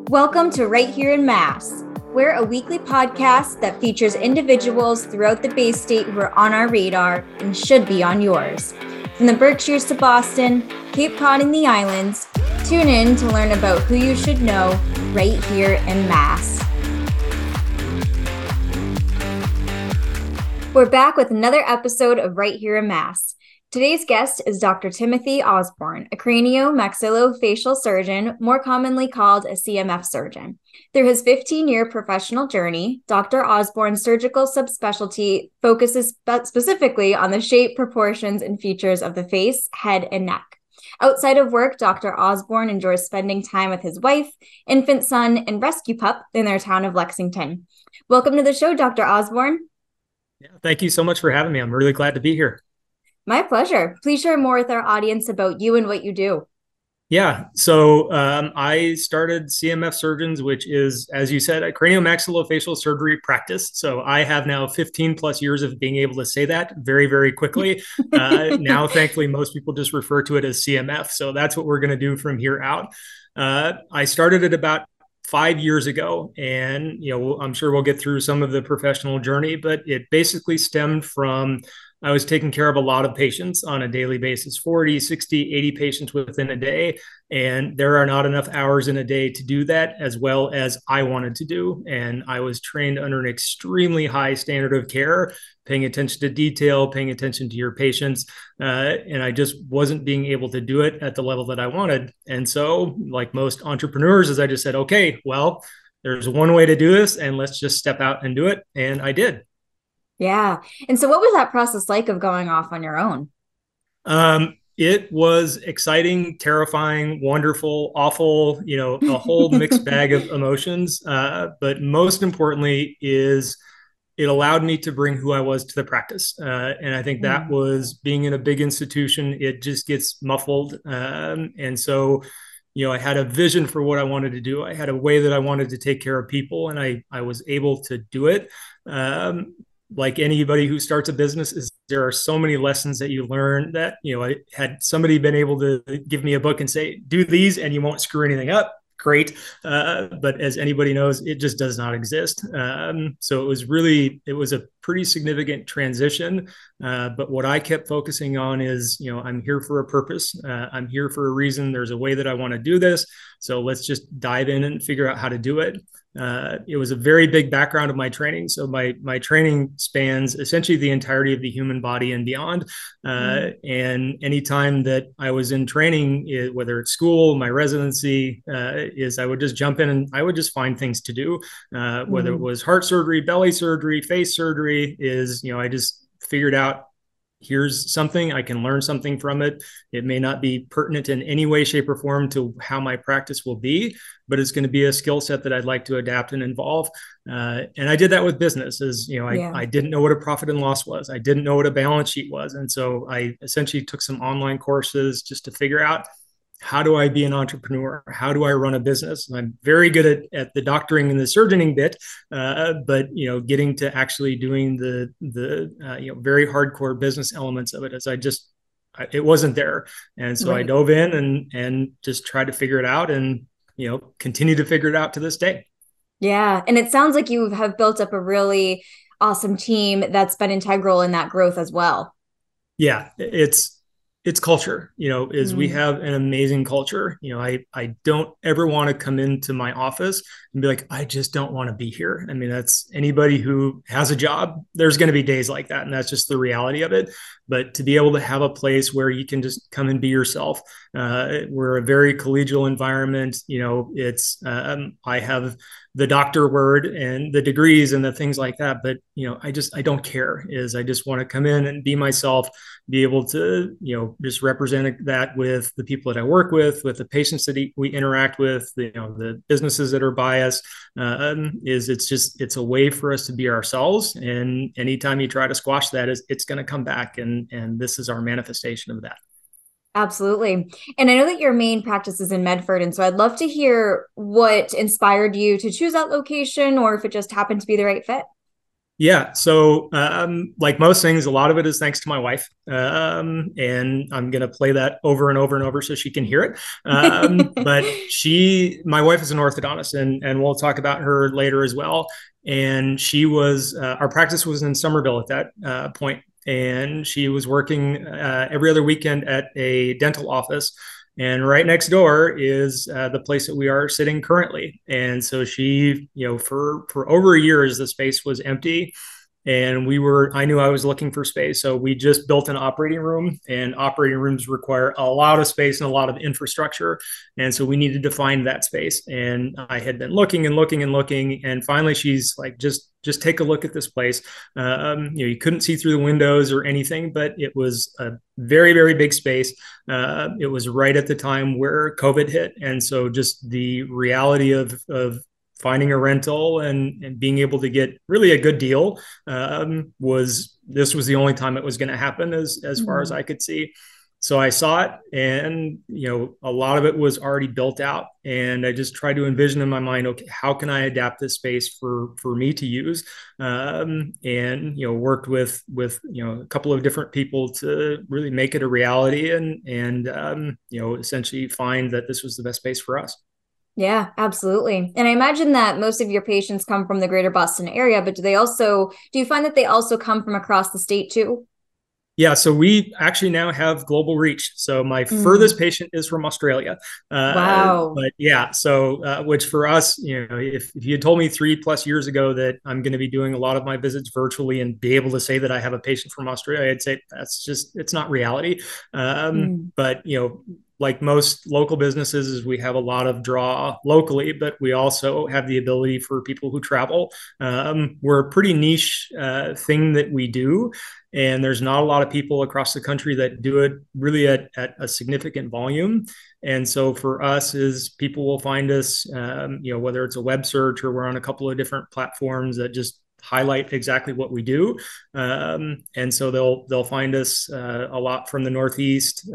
Welcome to Right Here in Mass. We're a weekly podcast that features individuals throughout the Bay State who are on our radar and should be on yours. From the Berkshires to Boston, Cape Cod and the islands, tune in to learn about who you should know right here in Mass. We're back with another episode of Right Here in Mass. Today's guest is Dr. Timothy Osborne, a cranio-maxillofacial surgeon, more commonly called a CMF surgeon. Through his 15-year professional journey, Dr. Osborne's surgical subspecialty focuses specifically on the shape, proportions, and features of the face, head, and neck. Outside of work, Dr. Osborne enjoys spending time with his wife, infant son, and rescue pup in their town of Lexington. Welcome to the show, Dr. Osborne. Yeah, thank you so much for having me. I'm really glad to be here. My pleasure. Please share more with our audience about you and what you do. Yeah, so I started CMF Surgeons, which is, as you said, a cranio-maxillofacial surgery practice. So I have now 15 plus years of being able to say that very, very quickly. Now, thankfully, most people just refer to it as CMF. So that's what we're going to do from here out. I started it about 5 years ago, and I'm sure we'll get through some of the professional journey, but it basically stemmed from I was taking care of a lot of patients on a daily basis, 40, 60, 80 patients within a day. And there are not enough hours in a day to do that as well as I wanted to do. And I was trained under an extremely high standard of care, paying attention to detail, paying attention to your patients. And I just wasn't being able to do it at the level that I wanted. And so, like most entrepreneurs, as I just said, okay, well, there's one way to do this and let's just step out and do it. And I did. Yeah. And so what was that process like of going off on your own? It was exciting, terrifying, wonderful, awful, a whole mixed bag of emotions. But most importantly is it allowed me to bring who I was to the practice. And I think that was being in a big institution, it just gets muffled. And so, I had a vision for what I wanted to do. I had a way that I wanted to take care of people, and I was able to do it. Like anybody who starts a business, there are so many lessons that you learn that, I had somebody been able to give me a book and say, do these and you won't screw anything up. Great. But as anybody knows, it just does not exist. So it was a pretty significant transition. But what I kept focusing on is, I'm here for a purpose. I'm here for a reason. There's a way that I want to do this. So let's just dive in and figure out how to do it. It was a very big background of my training. So my training spans essentially the entirety of the human body and beyond. And anytime that I was in training, whether it's school, my residency, I would just jump in and I would just find things to do, whether it was heart surgery, belly surgery, face surgery, I just figured out, here's something, I can learn something from it. It may not be pertinent in any way, shape, or form to how my practice will be, but it's going to be a skill set that I'd like to adapt and involve. And I did that with business. I didn't know what a profit and loss was. I didn't know what a balance sheet was. And so I essentially took some online courses just to figure out, how do I be an entrepreneur? How do I run a business? And I'm very good at the doctoring and the surgeoning bit, but getting to actually doing the very hardcore business elements of it, it wasn't there. And so I dove in and just tried to figure it out, and continue to figure it out to this day. Yeah, and it sounds like you have built up a really awesome team that's been integral in that growth as well. Yeah, it's culture, we have an amazing culture. I don't ever want to come into my office and be like, I just don't want to be here. I mean, that's anybody who has a job. There's going to be days like that. And that's just the reality of it. But to be able to have a place where you can just come and be yourself. We're a very collegial environment. I have the doctor word and the degrees and the things like that. But, I don't care. I just want to come in and be myself, be able to, just represent that with the people that I work with the patients that we interact with, the businesses that are by us. It's a way for us to be ourselves. And anytime you try to squash that, it's going to come back. And this is our manifestation of that. Absolutely. And I know that your main practice is in Medford. And so I'd love to hear what inspired you to choose that location, or if it just happened to be the right fit. Yeah. So, like most things, a lot of it is thanks to my wife. And I'm going to play that over and over and over so she can hear it. But my wife is an orthodontist, and we'll talk about her later as well. And our practice was in Somerville at that point, and she was working every other weekend at a dental office. And right next door is the place that we are sitting currently. And so she, for over a year, as the space was empty, and I knew I was looking for space. So we just built an operating room, and operating rooms require a lot of space and a lot of infrastructure. And so we needed to find that space. And I had been looking and looking and looking. And finally she's like, just take a look at this place. You couldn't see through the windows or anything, but it was a very, very big space. It was right at the time where COVID hit. And so just the reality of finding a rental and being able to get really a good deal was the only time it was going to happen as far as I could see. So I saw it, and a lot of it was already built out, and I just tried to envision in my mind, okay, how can I adapt this space for me to use, and worked with a couple of different people to really make it a reality, and essentially find that this was the best space for us. Yeah, absolutely. And I imagine that most of your patients come from the greater Boston area, but do you find that they also come from across the state too? Yeah, so we actually now have global reach. So my furthest patient is from Australia. Wow. But yeah, so which for us, if you had told me 3+ years ago that I'm going to be doing a lot of my visits virtually and be able to say that I have a patient from Australia, I'd say it's not reality. But like most local businesses, is we have a lot of draw locally, but we also have the ability for people who travel. We're a pretty niche thing that we do, and there's not a lot of people across the country that do it really at a significant volume. And so for us, is people will find us, whether it's a web search or we're on a couple of different platforms that just highlight exactly what we do. And so they'll find us a lot from the Northeast.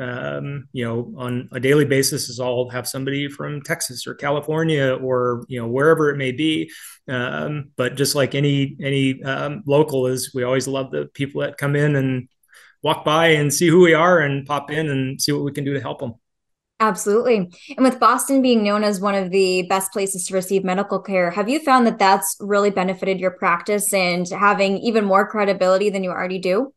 On a daily basis, is I'll have somebody from Texas or California or wherever it may be. But just like any local, is we always love the people that come in and walk by and see who we are and pop in and see what we can do to help them. Absolutely. And with Boston being known as one of the best places to receive medical care, have you found that that's really benefited your practice and having even more credibility than you already do?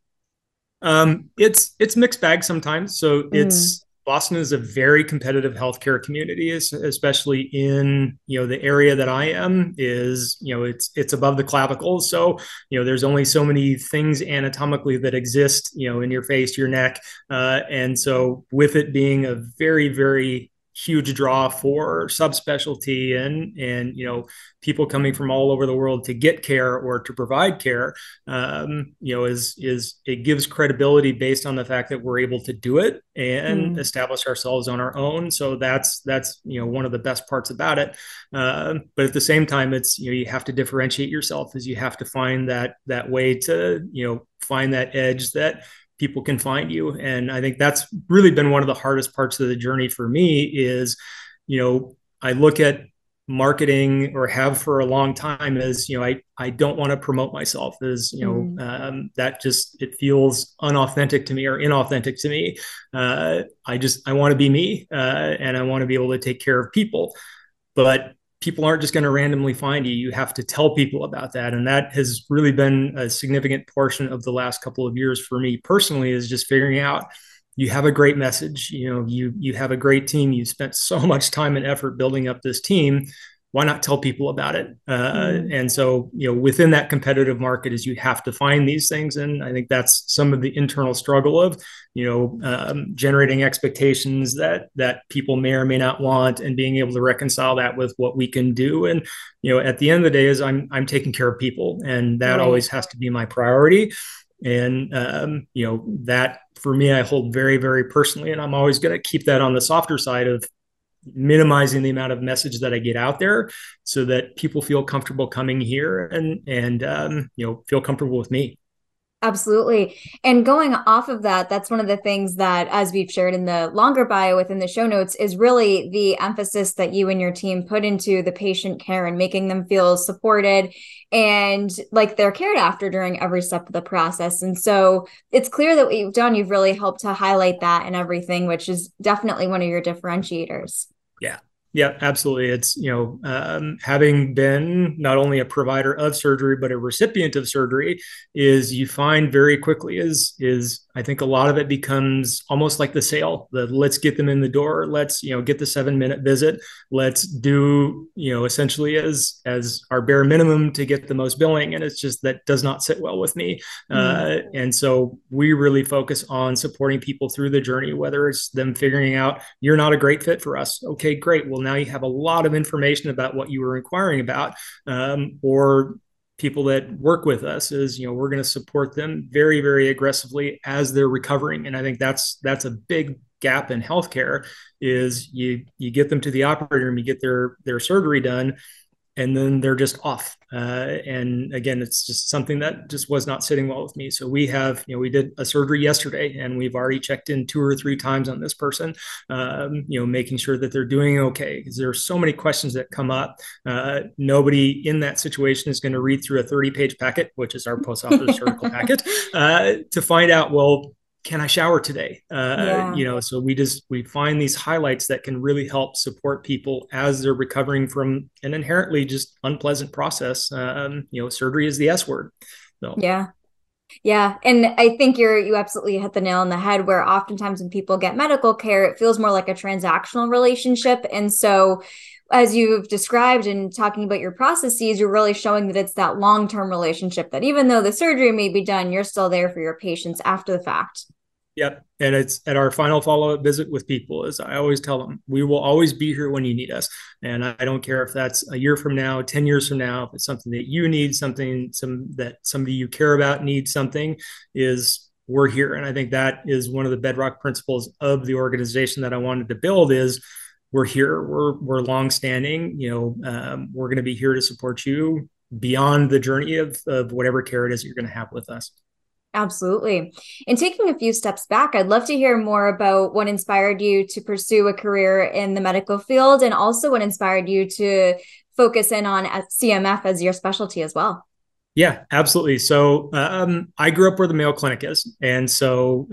It's mixed bag sometimes. So Boston is a very competitive healthcare community, especially in the area that I am. It's above the clavicle, so there's only so many things anatomically that exist in your face, your neck, and so with it being a very, very huge draw for subspecialty and people coming from all over the world to get care or to provide care, is it gives credibility based on the fact that we're able to do it and establish ourselves on our own. So that's one of the best parts about it. But at the same time, it's you have to differentiate yourself, as you have to find that way to find that edge that people can find you. And I think that's really been one of the hardest parts of the journey for me is, I look at marketing, or have for a long time, as, I don't want to promote myself as, that just, it feels unauthentic to me or inauthentic to me. I want to be me, and I want to be able to take care of people. But people aren't just going to randomly find you. You have to tell people about that. And that has really been a significant portion of the last couple of years for me personally, is just figuring out, you have a great message, you have a great team. You spent so much time and effort building up this team. Why not tell people about it? And so, within that competitive market, is you have to find these things. And I think that's some of the internal struggle of, generating expectations that people may or may not want, and being able to reconcile that with what we can do. And, at the end of the day, is I'm taking care of people, and that always has to be my priority. And, that for me, I hold very, very personally, and I'm always going to keep that on the softer side of minimizing the amount of message that I get out there, so that people feel comfortable coming here and feel comfortable with me. Absolutely. And going off of that, that's one of the things that, as we've shared in the longer bio within the show notes, is really the emphasis that you and your team put into the patient care and making them feel supported and like they're cared after during every step of the process. And so it's clear that what you've done, you've really helped to highlight that and everything, which is definitely one of your differentiators. Yeah. Yeah, absolutely. It's, having been not only a provider of surgery, but a recipient of surgery is you find very quickly is I think a lot of it becomes almost like the sale, the let's get them in the door. Let's, get the 7-minute visit. Let's do, essentially as our bare minimum to get the most billing. And it's just that does not sit well with me. And so we really focus on supporting people through the journey, whether it's them figuring out you're not a great fit for us. Okay, great. Well, now you have a lot of information about what you were inquiring about, or people that work with us is, we're going to support them very, very aggressively as they're recovering. And I think that's a big gap in healthcare is you get them to the operating room, you get their surgery done, and then they're just off. And again, it's just something that just was not sitting well with me. So we have, we did a surgery yesterday and we've already checked in 2 or 3 times on this person, making sure that they're doing okay. Because there are so many questions that come up. Nobody in that situation is going to read through a 30-page packet, which is our post-operative surgical packet, to find out, well, can I shower today? So we find these highlights that can really help support people as they're recovering from an inherently just unpleasant process. Surgery is the S word. So. Yeah. Yeah. And I think you absolutely hit the nail on the head where oftentimes when people get medical care, it feels more like a transactional relationship. And so as you've described and talking about your processes, you're really showing that it's that long-term relationship that even though the surgery may be done, you're still there for your patients after the fact. Yep. And it's at our final follow-up visit with people, as I always tell them, we will always be here when you need us. And I don't care if that's a year from now, 10 years from now, if it's something that you need, that somebody you care about needs something, is we're here. And I think that is one of the bedrock principles of the organization that I wanted to build is we're here, we're longstanding, we're going to be here to support you beyond the journey of whatever care it is you're going to have with us. Absolutely. And taking a few steps back, I'd love to hear more about what inspired you to pursue a career in the medical field and also what inspired you to focus in on CMF as your specialty as well. Yeah, absolutely. So I grew up where the Mayo Clinic is. And so,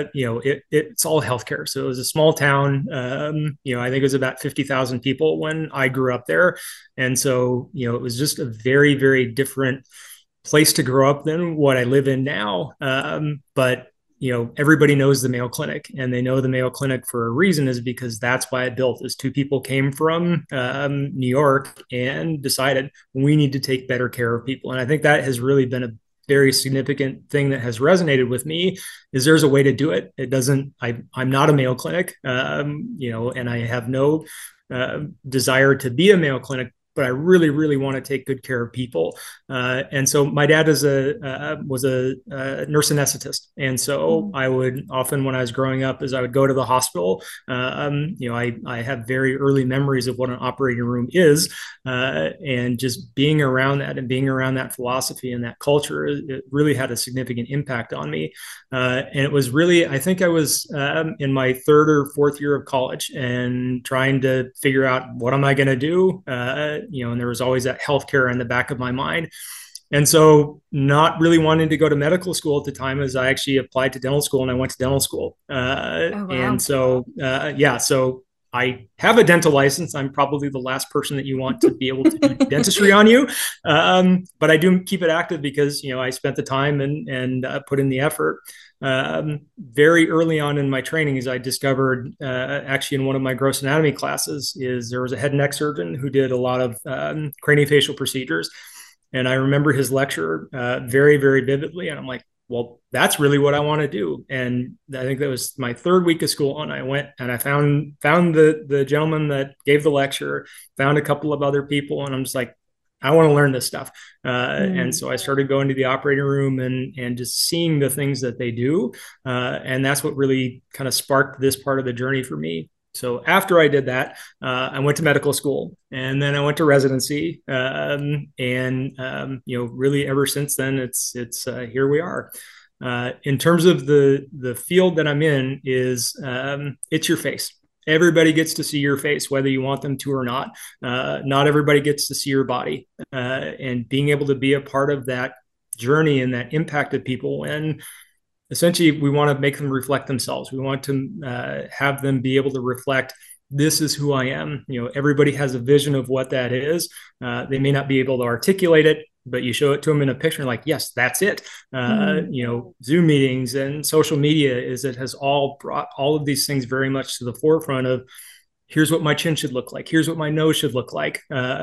it's all healthcare. So it was a small town. I think it was about 50,000 people when I grew up there. And so, it was just a very, very different place to grow up than what I live in now. But everybody knows the Mayo Clinic, and they know the Mayo Clinic for a reason, is because that's why it built. Is 2 people came from New York and decided we need to take better care of people. And I think that has really been a very significant thing that has resonated with me is there's a way to do it. It doesn't, I'm not a Mayo Clinic, and I have no desire to be a Mayo Clinic, but I really, really want to take good care of people. And so my dad was a nurse anesthetist. And so I would often, when I was growing up, as I would go to the hospital, I have very early memories of what an operating room is, and just being around that and being around that philosophy and that culture, it really had a significant impact on me. And it was really, I think I was in my 3rd or 4th year of college and trying to figure out what am I going to do? And there was always that healthcare in the back of my mind. And so not really wanting to go to medical school at the time, as I actually applied to dental school and I went to dental school. Wow. And so, so I have a dental license. I'm probably the last person that you want to be able to do dentistry on you. But I do keep it active because, I spent the time and put in the effort. Very early on in my training, as I discovered actually in one of my gross anatomy classes, is there was a head and neck surgeon who did a lot of craniofacial procedures. And I remember his lecture very, very vividly. And I'm like, well, that's really what I want to do. And I think that was my 3rd week of school. And I went and I found the gentleman that gave the lecture, found a couple of other people. And I'm just like, I want to learn this stuff. And so I started going to the operating room and just seeing the things that they do. And that's what really kind of sparked this part of the journey for me. So after I did that, I went to medical school and then I went to residency. Really ever since then, it's here we are. In terms of the field that I'm in, is it's your face. Everybody gets to see your face, whether you want them to or not. Not everybody gets to see your body, and being able to be a part of that journey and that impact of people. And essentially, we want to make them reflect themselves. We want to have them be able to reflect, this is who I am. Everybody has a vision of what that is. They may not be able to articulate it, but you show it to them in a picture, like, yes, that's it. Zoom meetings and social media it has all brought all of these things very much to the forefront of, here's what my chin should look like. Here's what my nose should look like.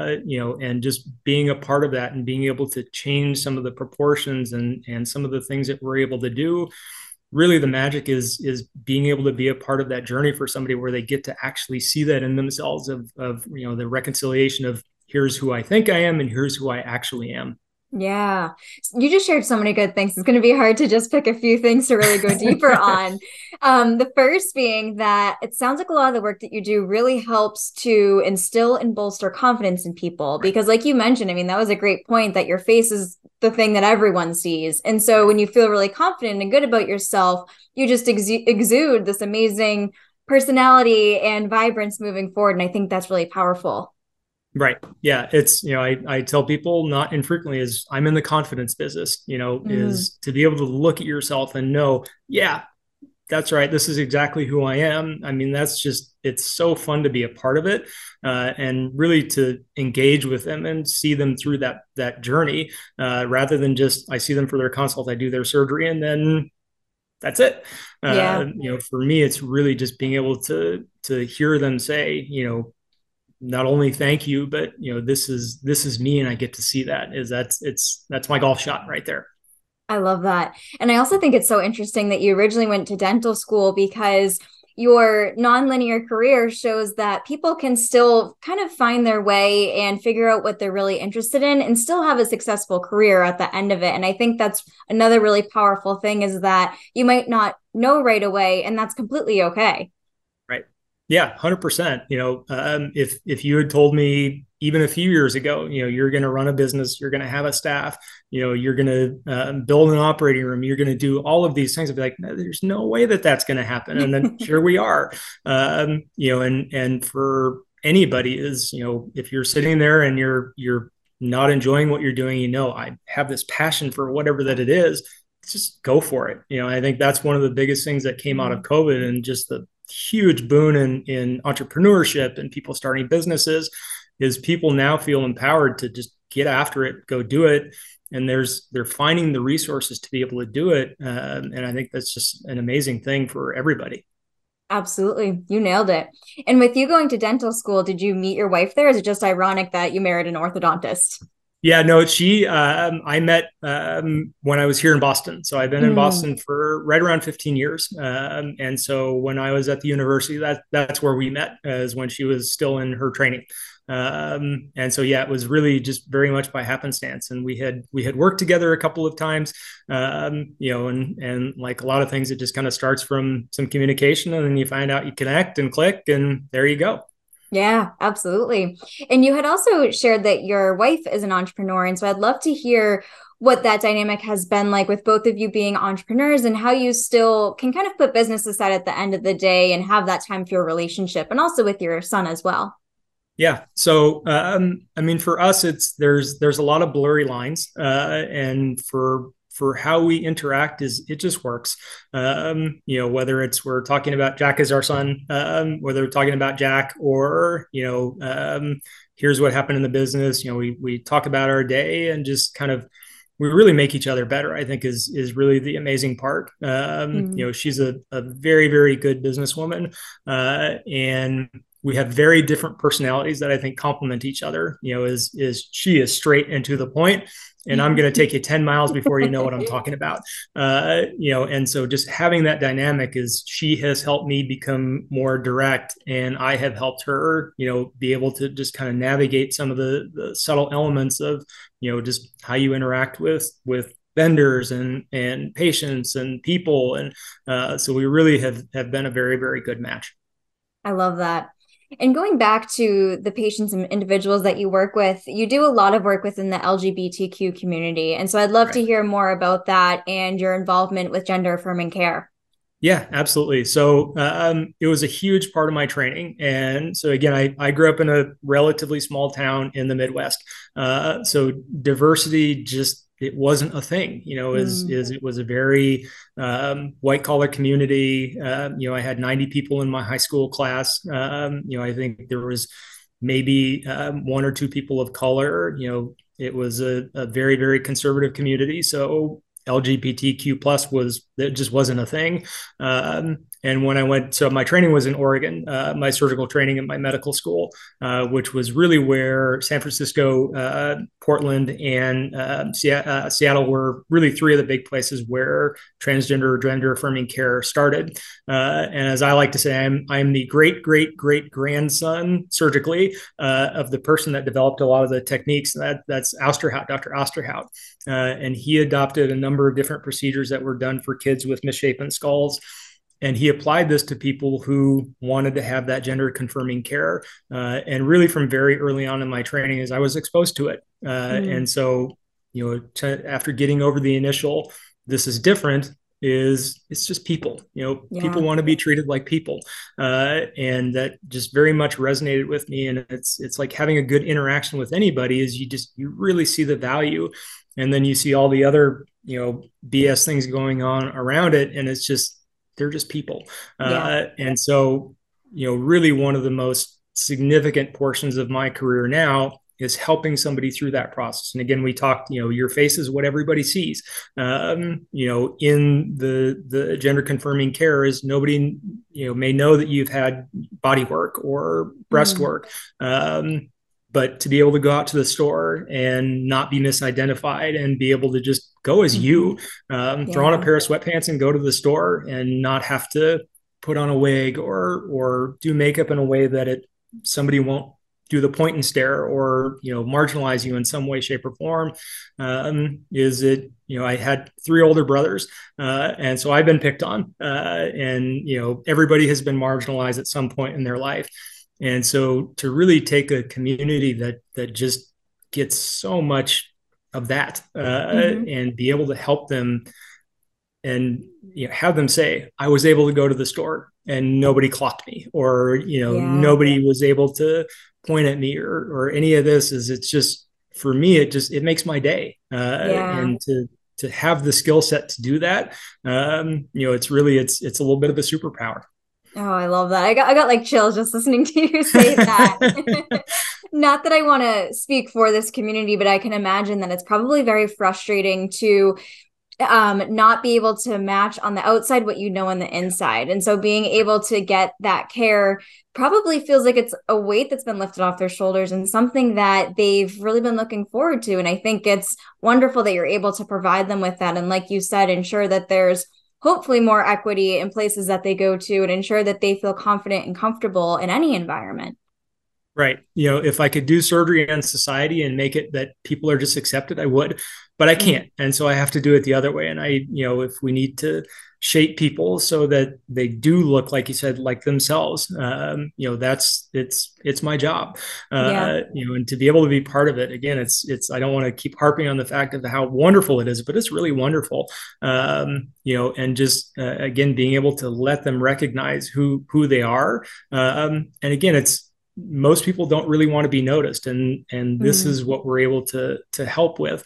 And just being a part of that and being able to change some of the proportions and some of the things that we're able to do. Really, the magic is being able to be a part of that journey for somebody, where they get to actually see that in themselves of the reconciliation of, here's who I think I am and here's who I actually am. Yeah. You just shared so many good things. It's going to be hard to just pick a few things to really go deeper on. The first being that it sounds like a lot of the work that you do really helps to instill and bolster confidence in people. Because like you mentioned, I mean, that was a great point, that your face is the thing that everyone sees. And so when you feel really confident and good about yourself, you just exude this amazing personality and vibrance moving forward. And I think that's really powerful. Right. Yeah. It's, I tell people not infrequently, is I'm in the confidence business, is to be able to look at yourself and know, yeah, that's right. This is exactly who I am. I mean, it's so fun to be a part of it, and really to engage with them and see them through that journey, rather than just, I see them for their consult, I do their surgery, and then that's it. For me, it's really just being able to hear them say, not only thank you, but this is me, and I get to see that's my golf shot right there. I love that. And I also think it's so interesting that you originally went to dental school, because your nonlinear career shows that people can still kind of find their way and figure out what they're really interested in and still have a successful career at the end of it. And I think that's another really powerful thing, is that you might not know right away, and that's completely okay. Right. Yeah, 100%. If you had told me even a few years ago, you're going to run a business, you're going to have a staff, you're going to build an operating room, you're going to do all of these things, I'd be like, no, there's no way that's going to happen. And then here we are. And for anybody is, if you're sitting there and you're not enjoying what you're doing, I have this passion for whatever that it is, just go for it. I think that's one of the biggest things that came out of COVID, and just the huge boon in entrepreneurship and people starting businesses, is people now feel empowered to just get after it, go do it. And they're finding the resources to be able to do it. And I think that's just an amazing thing for everybody. Absolutely. You nailed it. And with you going to dental school, did you meet your wife there? Or is it just ironic that you married an orthodontist? Yeah, no, I met when I was here in Boston. So I've been in Boston for right around 15 years. And so when I was at the university, that's where we met, is when she was still in her training. And so, yeah, it was really just very much by happenstance. And we had worked together a couple of times, and like a lot of things, it just kind of starts from some communication, and then you find out you connect and click, and there you go. Yeah, absolutely. And you had also shared that your wife is an entrepreneur. And so I'd love to hear what that dynamic has been like with both of you being entrepreneurs, and how you still can kind of put business aside at the end of the day and have that time for your relationship, and also with your son as well. Yeah. So, I mean, for us, there's a lot of blurry lines, and for how we interact, it just works. Whether we're talking about Jack as our son, whether we're talking about Jack, or, here's what happened in the business. We talk about our day, and just kind of, we really make each other better, I think is really the amazing part. She's a very, very good businesswoman, and we have very different personalities that I think complement each other. She is straight and to the point, and I'm going to take you 10 miles before you know what I'm talking about. And so just having that dynamic, she has helped me become more direct, and I have helped her, be able to just kind of navigate some of the subtle elements of, just how you interact with vendors and patients and people. And so we really have been a very, very good match. I love that. And going back to the patients and individuals that you work with, you do a lot of work within the LGBTQ community. And so I'd love to Right. hear more about that and your involvement with gender affirming care. Yeah, absolutely. So it was a huge part of my training. And so again, I grew up in a relatively small town in the Midwest. So diversity just it wasn't a thing, Mm. is it was a very white collar community. I had 90 people in my high school class. I think there was maybe one or two people of color. It was a very, very conservative community. So LGBTQ plus was it just wasn't a thing. And when I went, so my training was in Oregon, my surgical training at my medical school, which was really where San Francisco, Portland, and Seattle were really three of the big places where transgender or gender affirming care started. And as I like to say, I'm the great great great grandson surgically of the person that developed a lot of the techniques. That's Osterhout, Dr. Osterhout, and he adopted a number of different procedures that were done for kids with misshapen skulls. And he applied this to people who wanted to have that gender confirming care. And really, from very early on in my training, as I was exposed to it. Mm. And so, after getting over the initial, this is different, is it's just people. People Yeah. want to be treated like people, and that just very much resonated with me. And it's like having a good interaction with anybody is you really see the value, and then you see all the other BS things going on around it, and it's just they're just people. Yeah. And so, really one of the most significant portions of my career now is helping somebody through that process. And again, we talked, your face is what everybody sees. In the gender confirming care is nobody, may know that you've had body work or breast Mm. work. But to be able to go out to the store and not be misidentified and be able to just go as Mm-hmm. you, throw on a Yeah. pair of sweatpants and go to the store and not have to put on a wig or do makeup in a way that somebody won't do the point and stare or marginalize you in some way, shape, or form. Is it I had three older brothers, and so I've been picked on, and everybody has been marginalized at some point in their life. And so to really take a community that just gets so much of that, Mm-hmm. and be able to help them and have them say, I was able to go to the store and nobody clocked me, or Yeah. nobody was able to point at me or any of this. Is it's just for me, it makes my day, Yeah. and to have the skill set to do that, it's a little bit of a superpower. Oh, I love that. I got like chills just listening to you say that. Not that I want to speak for this community, but I can imagine that it's probably very frustrating to not be able to match on the outside what you know on the inside. And so being able to get that care probably feels like it's a weight that's been lifted off their shoulders and something that they've really been looking forward to. And I think it's wonderful that you're able to provide them with that. And like you said, ensure that there's hopefully more equity in places that they go to and ensure that they feel confident and comfortable in any environment. Right. If I could do surgery on society and make it that people are just accepted, I would, but I Mm. can't. And so I have to do it the other way. And if we need to shape people so that they do look, like you said, like themselves, it's my job. Yeah. And to be able to be part of it again, I don't want to keep harping on the fact of how wonderful it is, but it's really wonderful. And just, again, being able to let them recognize who they are. And again, most people don't really want to be noticed, and this Mm. is what we're able to help with,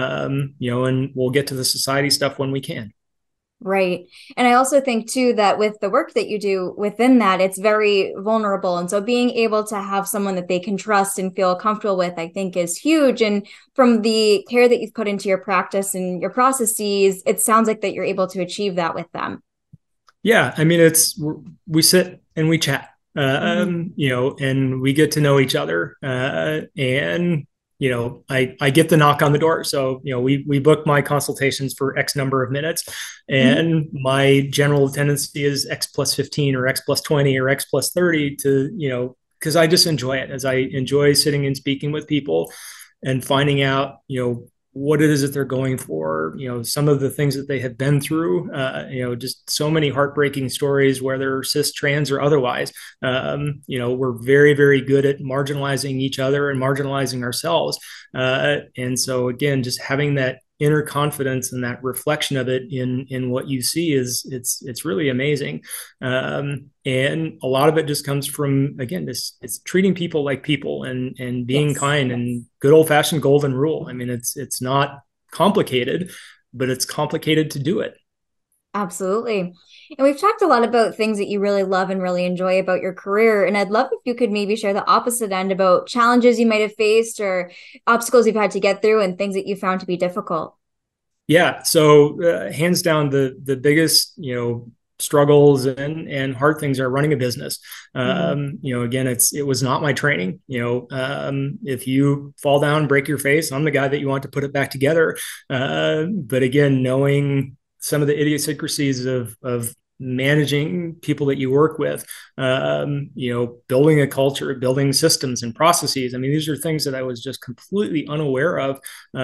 and we'll get to the society stuff when we can. Right. And I also think too that with the work that you do within that, it's very vulnerable. And so being able to have someone that they can trust and feel comfortable with, I think is huge. And from the care that you've put into your practice and your processes, it sounds like that you're able to achieve that with them. Yeah, I mean, we sit and we chat, Mm-hmm. and we get to know each other, and I get the knock on the door. So we book my consultations for X number of minutes, Mm-hmm. and my general tendency is X plus 15 or X plus 20 or X plus 30 to because I just enjoy it, as I enjoy sitting and speaking with people and finding out what it is that they're going for, some of the things that they have been through, just so many heartbreaking stories, whether cis, trans, or otherwise. We're very, very good at marginalizing each other and marginalizing ourselves. And so again, just having that inner confidence and that reflection of it in what you see it's really amazing. And a lot of it just comes from, again, it's treating people like people and being kind and good old fashioned golden rule. I mean, it's not complicated, but it's complicated to do it. Absolutely. And we've talked a lot about things that you really love and really enjoy about your career. And I'd love if you could maybe share the opposite end about challenges you might have faced or obstacles you've had to get through and things that you found to be difficult. Yeah. So hands down, the biggest, struggles and hard things are running a business. Again, it was not my training. If you fall down, break your face, I'm the guy that you want to put it back together. But again, knowing some of the idiosyncrasies of managing people that you work with, building a culture, building systems and processes. I mean, these are things that I was just completely unaware of.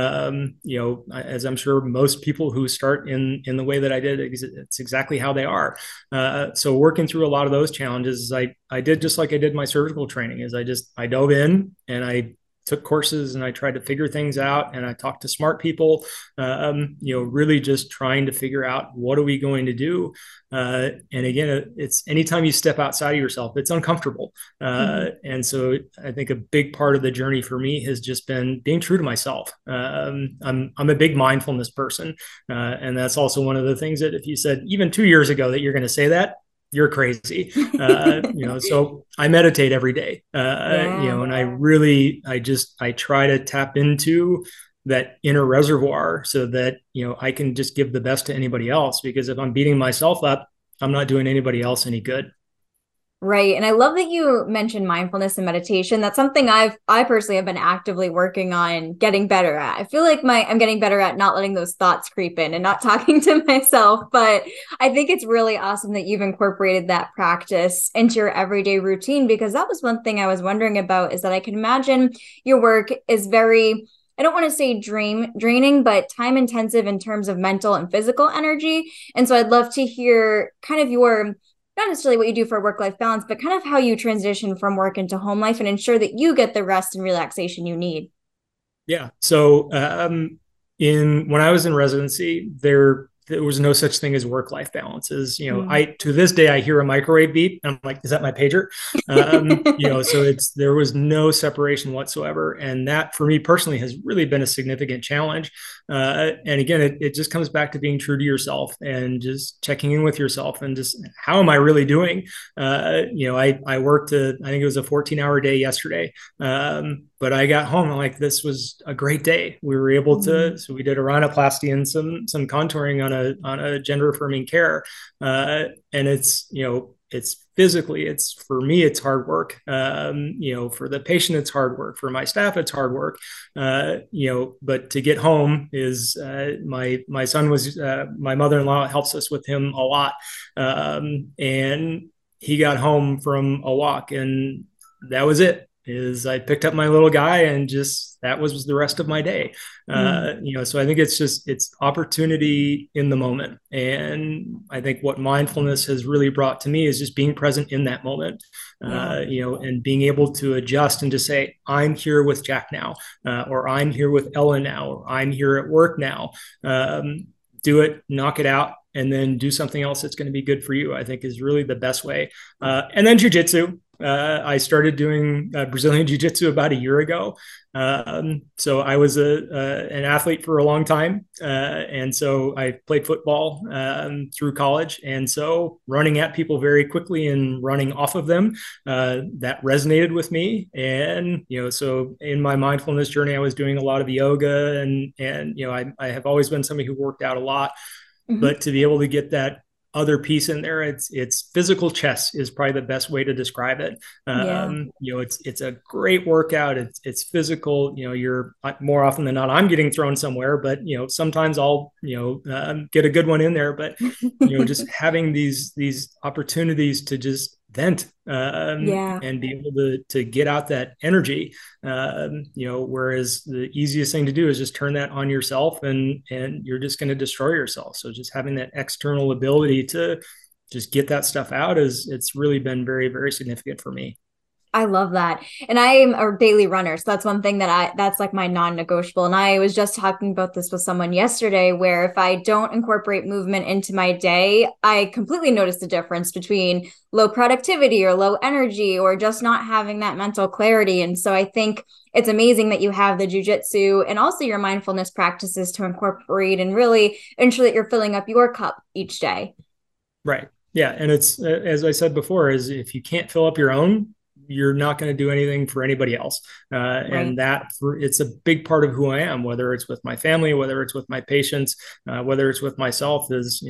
As I'm sure most people who start in the way that I did, it's exactly how they are. So working through a lot of those challenges, I did just like I did my surgical training, is I dove in and I took courses and I tried to figure things out, and I talked to smart people, really just trying to figure out what are we going to do. And again, it's anytime you step outside of yourself, it's uncomfortable. And so I think a big part of the journey for me has just been being true to myself. I'm a big mindfulness person. And that's also one of the things that if you said even 2 years ago that you're going to say that, you're crazy. So I meditate every day, and I try to tap into that inner reservoir so that, I can just give the best to anybody else, because if I'm beating myself up, I'm not doing anybody else any good. Right. And I love that you mentioned mindfulness and meditation. That's something I personally have been actively working on getting better at. I feel like I'm getting better at not letting those thoughts creep in and not talking to myself. But I think it's really awesome that you've incorporated that practice into your everyday routine, because that was one thing I was wondering about, is that I can imagine your work is very, I don't want to say draining, but time intensive in terms of mental and physical energy. And so I'd love to hear kind of your, not necessarily what you do for work-life balance, but kind of how you transition from work into home life and ensure that you get the rest and relaxation you need. Yeah. So when I was in residency, there was no such thing as work-life balance. To this day, I hear a microwave beep and I'm like, is that my pager? So there was no separation whatsoever. And that for me personally has really been a significant challenge. And again, it just comes back to being true to yourself and just checking in with yourself and just, how am I really doing? I worked I think it was a 14-hour day yesterday. But I got home and like, this was a great day. We were able to, so we did a rhinoplasty and some contouring on a gender affirming care. And it's physically, for me, it's hard work. For the patient, it's hard work. For my staff, it's hard work. But to get home is, my son was, my mother-in-law helps us with him a lot. And he got home from a walk and that was it. I picked up my little guy and just, that was the rest of my day. So I think it's opportunity in the moment. And I think what mindfulness has really brought to me is just being present in that moment, and being able to adjust and just say, I'm here with Jack now, or I'm here with Ellen now, or I'm here at work now. Do it, knock it out, and then do something else that's going to be good for you, I think is really the best way. And then jujitsu. I started doing Brazilian jiu-jitsu about a year ago. So I was an athlete for a long time. And so I played football through college. And so running at people very quickly and running off of them, that resonated with me. And, so in my mindfulness journey, I was doing a lot of yoga and I have always been somebody who worked out a lot, but to be able to get that other piece in there, it's physical chess is probably the best way to describe it. It's a great workout. It's physical. You're more often than not, I'm getting thrown somewhere, but sometimes I'll get a good one in there. But just having these opportunities to just vent Yeah. and be able to get out that energy. Whereas the easiest thing to do is just turn that on yourself, and you're just going to destroy yourself. So just having that external ability to just get that stuff out it's really been very, very significant for me. I love that. And I am a daily runner. So that's one thing that's like my non-negotiable. And I was just talking about this with someone yesterday, where if I don't incorporate movement into my day, I completely notice the difference between low productivity or low energy or just not having that mental clarity. And so I think it's amazing that you have the jujitsu and also your mindfulness practices to incorporate and really ensure that you're filling up your cup each day. Right. Yeah. And it's, as I said before, is if you can't fill up your own, you're not going to do anything for anybody else. And it's a big part of who I am, whether it's with my family, whether it's with my patients, whether it's with myself,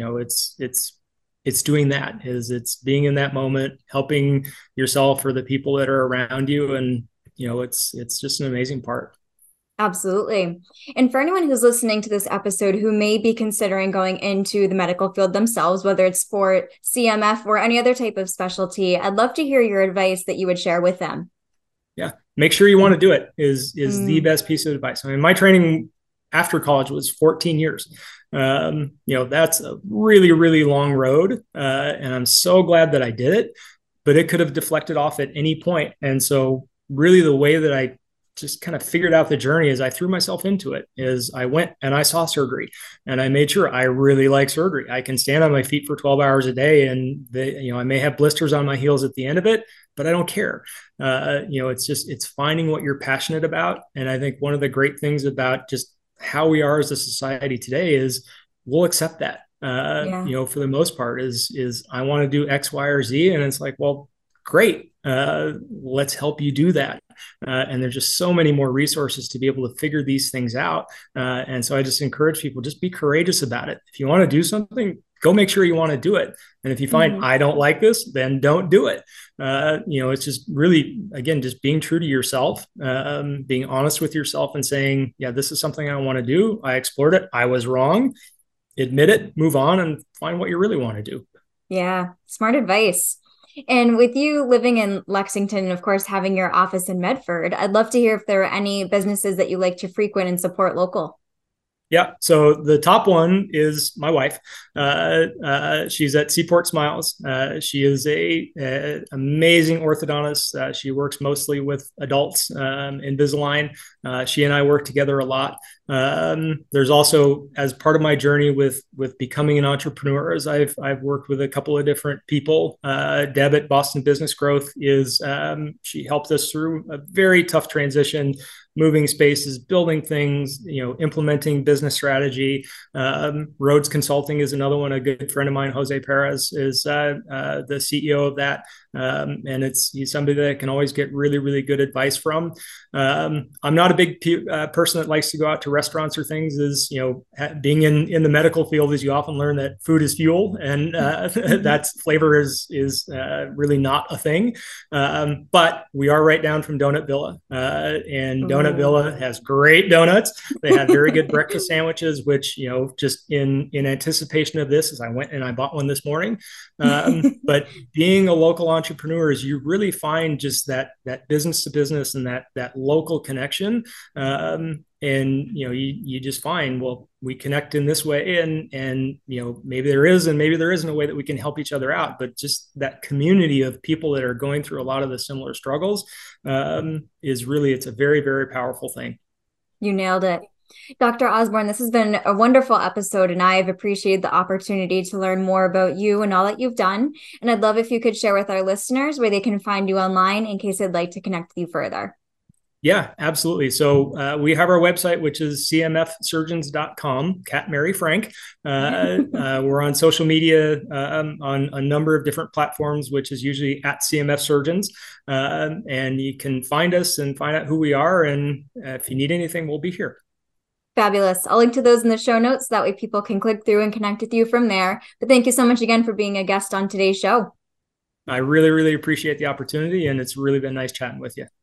it's doing that, it's being in that moment, helping yourself or the people that are around you. And, it's just an amazing part. Absolutely. And for anyone who's listening to this episode who may be considering going into the medical field themselves, whether it's for CMF or any other type of specialty, I'd love to hear your advice that you would share with them. Yeah. Make sure you want to do it is the best piece of advice. I mean, my training after college was 14 years. That's a really, really long road. And I'm so glad that I did it, but it could have deflected off at any point. And so really the way that I just kind of figured out the journey as I threw myself into it is I went and I saw surgery, and I made sure I really like surgery. I can stand on my feet for 12 hours a day, and I may have blisters on my heels at the end of it, but I don't care. It's finding what you're passionate about. And I think one of the great things about just how we are as a society today is we'll accept that. For the most part is I want to do X, Y, or Z. And it's like, well, great. Let's help you do that. And there's just so many more resources to be able to figure these things out. And so I just encourage people, just be courageous about it. If you want to do something, go make sure you want to do it. And if you find I don't like this, then don't do it. It's just really, again, just being true to yourself, being honest with yourself and saying, yeah, this is something I want to do. I explored it. I was wrong. Admit it, move on, and find what you really want to do. Yeah. Smart advice. And with you living in Lexington, and of course, having your office in Medford, I'd love to hear if there are any businesses that you like to frequent and support local. Yeah. So the top one is my wife. She's at Seaport Smiles. She is a amazing orthodontist. She works mostly with adults Invisalign. She and I work together a lot. There's also, as part of my journey with becoming an entrepreneur, as I've worked with a couple of different people. Deb at Boston Business Growth she helped us through a very tough transition, moving spaces, building things, implementing business strategy. Rhodes Consulting is another one. A good friend of mine, Jose Perez, is the CEO of that. And he's somebody that I can always get really, really good advice from. I'm not a big person that likes to go out to restaurants or things. Being in the medical field, is you often learn that food is fuel, and that's flavor is really not a thing. But we are right down from Donut Villa, and Donut Villa has great donuts. They have very good breakfast sandwiches, which, just in anticipation of this, as I went and I bought one this morning. But being a local entrepreneur is you really find just that business to business and that local connection. And you just find, well, we connect in this way, and maybe there is and maybe there isn't a way that we can help each other out. But just that community of people that are going through a lot of the similar struggles it's a very, very powerful thing. You nailed it. Dr. Osborn, this has been a wonderful episode, and I've appreciated the opportunity to learn more about you and all that you've done. And I'd love if you could share with our listeners where they can find you online in case they'd like to connect with you further. Yeah, absolutely. So we have our website, which is cmfsurgeons.com, Cat Mary Frank. We're on social media on a number of different platforms, which is usually at CMF Surgeons. And you can find us and find out who we are. And if you need anything, we'll be here. Fabulous. I'll link to those in the show notes. That way people can click through and connect with you from there. But thank you so much again for being a guest on today's show. I really, really appreciate the opportunity, and it's really been nice chatting with you.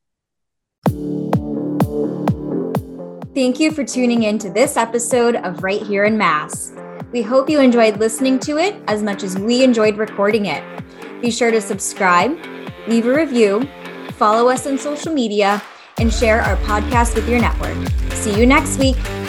Thank you for tuning in to this episode of Right Here in Mass. We hope you enjoyed listening to it as much as we enjoyed recording it. Be sure to subscribe, leave a review, follow us on social media, and share our podcast with your network. See you next week.